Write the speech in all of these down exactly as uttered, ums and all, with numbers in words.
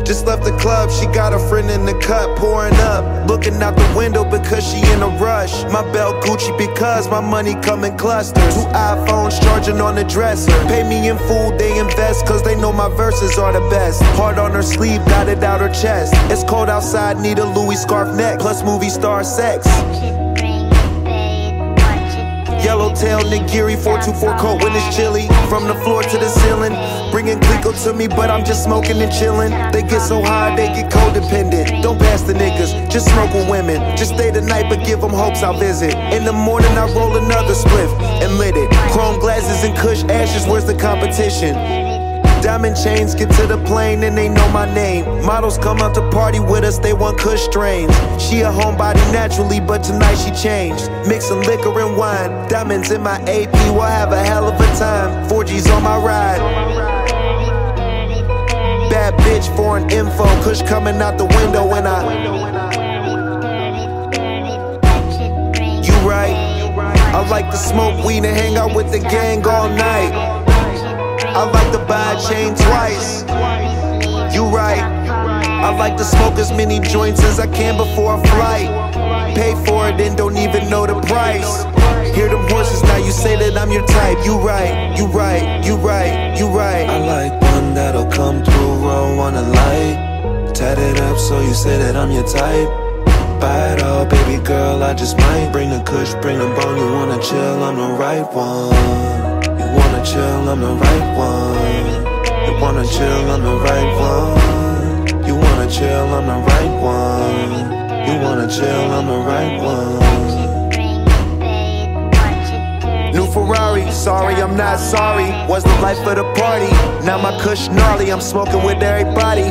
Just left the club, she got a friend in the cut, pouring up, looking out the window because she in a rush. My belt Gucci because my money come in clusters. Two iPhones charging on the dresser. Pay me in full, they invest cause they know my verses are the best. Heart on her sleeve, got it out her chest. It's cold outside, need a Louis scarf neck, plus movie star sex. Yellowtail nigiri, four two four coat when it's chilly. From the floor to the ceiling, bringing Clico to me, but I'm just smoking and chilling. They get so high, they get codependent. Don't pass the niggas, just smoke with women. Just stay the night, but give them hopes I'll visit. In the morning, I roll another spliff and lit it. Chrome glasses and Kush ashes, where's the competition? Diamond chains get to the plane and they know my name. Models come out to party with us, they want Kush strains. She a homebody naturally, but tonight she changed. Mixing liquor and wine, diamonds in my A P, we'll have a hell of a time. four G's on my ride. Bad bitch, foreign info, Kush coming out the window when I. You right, I like to smoke weed and hang out with the gang all night. I like to buy a chain twice. You right. I like to smoke as many joints as I can before a flight. Pay for it and don't even know the price. Hear them horses, now you say that I'm your type. You right, you right, you right, you right. I like one that'll come through, roll on a light. Tat it up so you say that I'm your type. Buy it all, baby girl, I just might. Bring the Kush, bring the bone, you wanna chill, I'm the right one. You wanna chill, I'm the right one. You wanna chill, I'm the right one. You wanna chill, I'm the right one. You wanna chill, I'm the right one. New Ferrari, sorry I'm not sorry. Was the life of the party. Now my Kush gnarly, I'm smoking with everybody.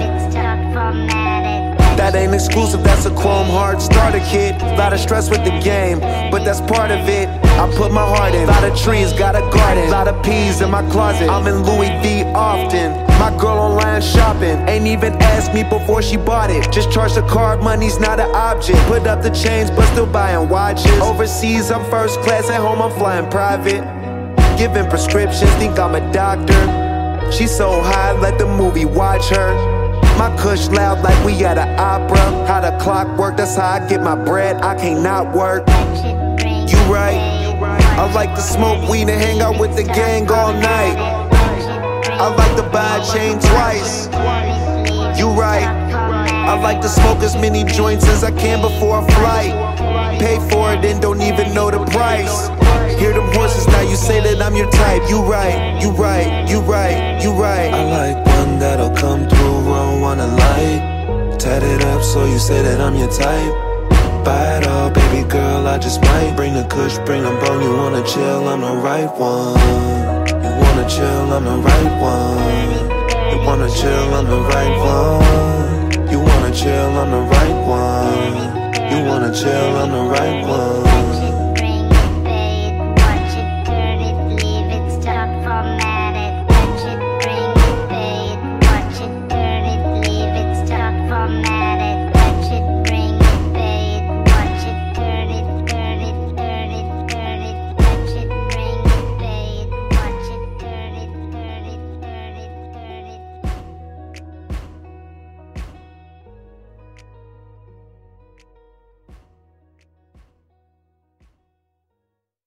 That ain't exclusive, that's a chrome hard starter kit. Lot of stress with the game, but that's part of it. I put my heart in. Lot of trees, got a garden. Lot of peas in my closet. I'm in Louis V often. My girl online shopping. Ain't even asked me before she bought it. Just charge the card, money's not an object. Put up the chains, but still buying watches. Overseas, I'm first class. At home, I'm flying private. Giving prescriptions, think I'm a doctor. She's so high, let the movie watch her. My Kush loud like we at an opera. How the clock work, that's how I get my bread. I can't not work. You right. I like to smoke weed and hang out with the gang all night. I like to buy a chain twice. You right. I like to smoke as many joints as I can before a flight. Pay for it and don't even know the price. Hear them horses, now you say that I'm your type. You right, you right, you right, you right. I like one that'll come through, roll on a light. Tat it up so you say that I'm your type. Buy it all, baby girl, I just might. Bring the Kush, bring the bone, you wanna chill, I'm the right one. You wanna chill, I'm the right one. You wanna chill, I'm the right one. You wanna chill, I'm the right one. You wanna chill, I'm the right one.